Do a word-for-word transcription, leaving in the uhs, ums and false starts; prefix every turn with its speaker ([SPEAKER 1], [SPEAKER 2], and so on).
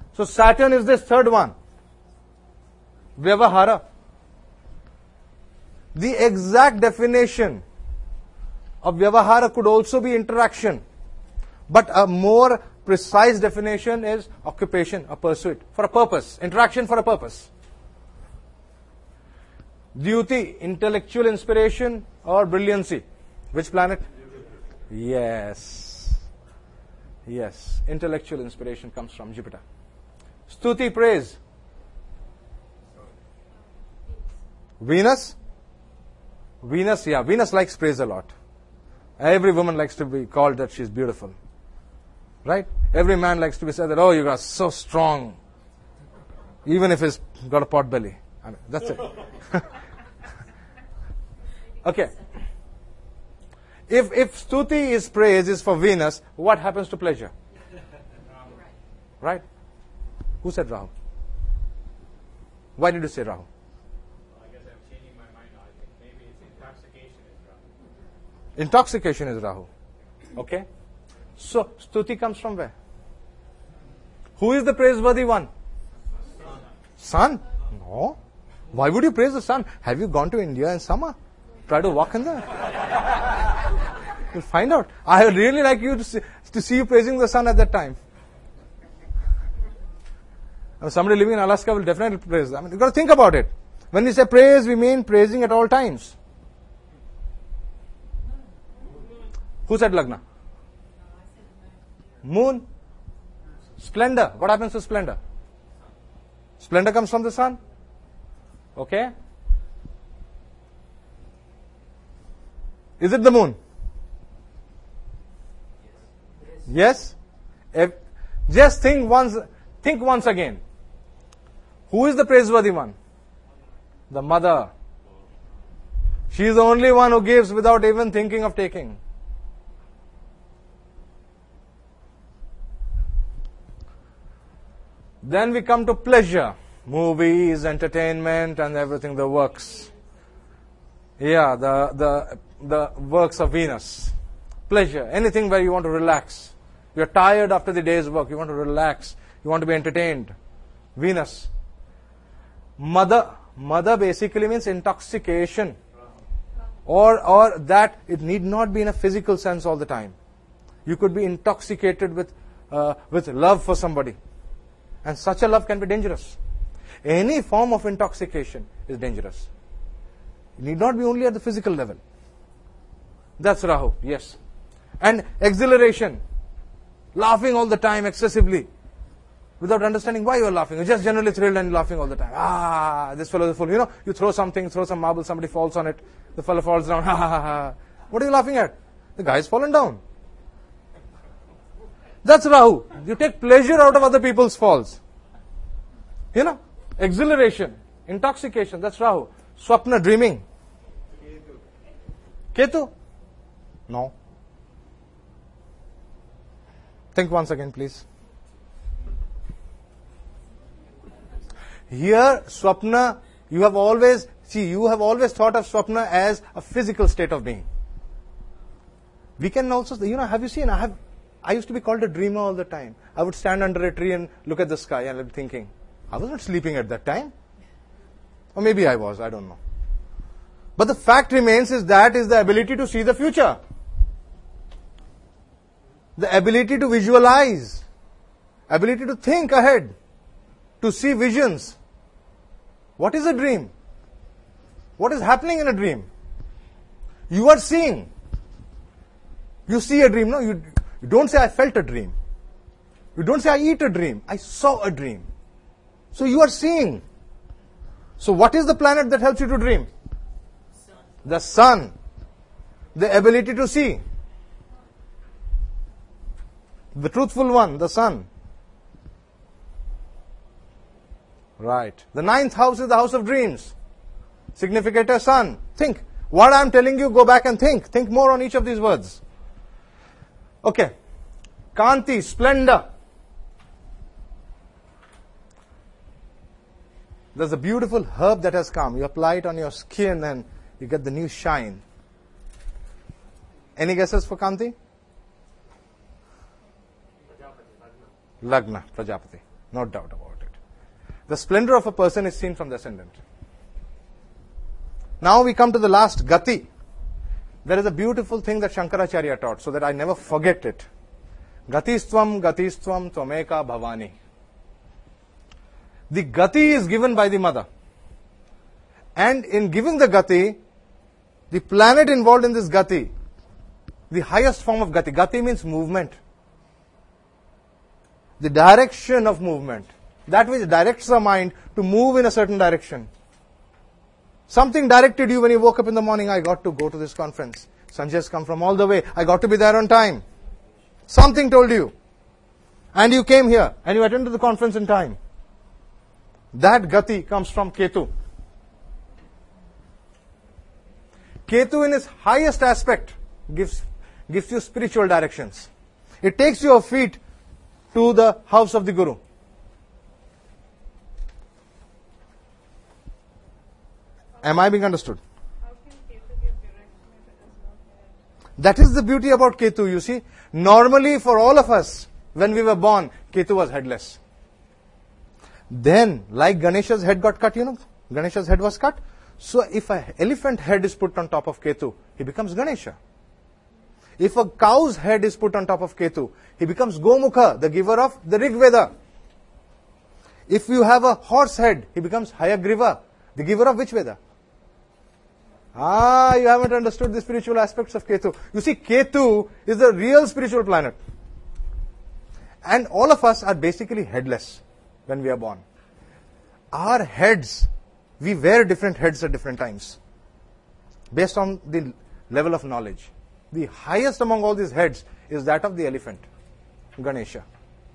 [SPEAKER 1] So Saturn is this third one. Vyavahara. The exact definition of Vyavahara could also be interaction. But a more precise definition is occupation, a pursuit, for a purpose. Interaction for a purpose. Dyuti, intellectual inspiration or brilliancy. Which planet? Yes. Yes. Intellectual inspiration comes from Jupiter. Stuti, praise. Venus? Venus, yeah. Venus likes praise a lot. Every woman likes to be called that she's beautiful. Right? Every man likes to be said that, oh, you are so strong. Even if he's got a pot belly. I mean, that's it. Okay. If if stuti is praise is for Venus, what happens to pleasure? Right? Who said Rahu? Why did you say Rahu?
[SPEAKER 2] I guess I'm changing my mind now. I think maybe it's intoxication is Rahu.
[SPEAKER 1] Intoxication is Rahu. Okay. So stuti comes from where? Who is the praiseworthy one? Sun. No. Why would you praise the sun? Have you gone to India in summer? Try to walk in there. You'll find out. I would really like you to see, to see you praising the sun at that time. I mean, somebody living in Alaska will definitely praise. I mean, you've got to think about it. When we say praise, we mean praising at all times. Who said Lagna? Moon. Splendor. What happens to splendor? Splendor comes from the sun. Okay. Is it the moon? Yes. If, just think once. Think once again. Who is the praiseworthy one? The mother. She is the only one who gives without even thinking of taking. Then we come to pleasure. Movies, entertainment, and everything, the works. Yeah, the, the, the works of Venus. Pleasure. Anything where you want to relax. You're tired after the day's work. You want to relax. You want to be entertained. Venus. Mother. Mother basically means intoxication. Or, or that it need not be in a physical sense all the time. You could be intoxicated with, uh, with love for somebody. And such a love can be dangerous. Any form of intoxication is dangerous. It need not be only at the physical level. That's Rahu, yes. And exhilaration. Laughing all the time excessively. Without understanding why you are laughing. You're just generally thrilled and laughing all the time. Ah, this fellow is full. You know, you throw something, throw some marble, somebody falls on it. The fellow falls down. Ha ha ha ha. What are you laughing at? The guy's fallen down. That's Rahu. You take pleasure out of other people's falls. You know, exhilaration, intoxication, that's Rahu. Swapna, dreaming. Ketu. Ketu? No. Think once again, please. Here, Swapna, you have always, see, you have always thought of Swapna as a physical state of being. We can also, you know, have you seen, I have, I used to be called a dreamer all the time. I would stand under a tree and look at the sky and I'd be thinking, I was not sleeping at that time. Or maybe I was, I don't know. But the fact remains is that is the ability to see the future. The ability to visualize. Ability to think ahead. To see visions. What is a dream? What is happening in a dream? You are seeing. You see a dream, no? You, you don't say, I felt a dream. You don't say, I eat a dream. I saw a dream. So you are seeing. So what is the planet that helps you to dream? Sun. The sun. The ability to see. The truthful one, the sun. Right. The ninth house is the house of dreams. Significator sun. Think. What I am telling you, go back and think. Think more on each of these words. Okay. Kanti, splendor. There's a beautiful herb that has come. You apply it on your skin and you get the new shine. Any guesses for Kanti?
[SPEAKER 2] Prajapati, Lagna.
[SPEAKER 1] Lagna, Prajapati. No doubt about it. The splendor of a person is seen from the ascendant. Now we come to the last, Gati. There is a beautiful thing that Shankaracharya taught, so that I never forget it. Gatistvam, Gatistvam, Tvameka Bhavani. The Gati is given by the mother. And in giving the Gati, the planet involved in this Gati, the highest form of Gati. Gati means movement. The direction of movement. That which directs the mind to move in a certain direction. Something directed you when you woke up in the morning, I got to go to this conference. Sanjay has come from all the way. I got to be there on time. Something told you. And you came here and you attended the conference in time. That Gati comes from Ketu. Ketu in its highest aspect gives, gives you spiritual directions. It takes your feet to the house of the Guru. Am I being understood?
[SPEAKER 3] How can Ketu give direction if it is not there?
[SPEAKER 1] That is the beauty about Ketu, you see. Normally for all of us, when we were born, Ketu was headless. Then, like Ganesha's head got cut, you know, Ganesha's head was cut. So if an elephant head is put on top of Ketu, he becomes Ganesha. If a cow's head is put on top of Ketu, he becomes Gomukha, the giver of the Rig Veda. If you have a horse head, he becomes Hayagriva, the giver of which Veda? Ah, you haven't understood the spiritual aspects of Ketu. You see, Ketu is the real spiritual planet. And all of us are basically headless when we are born. Our heads, we wear different heads at different times, based on the level of knowledge. The highest among all these heads is that of the elephant, Ganesha.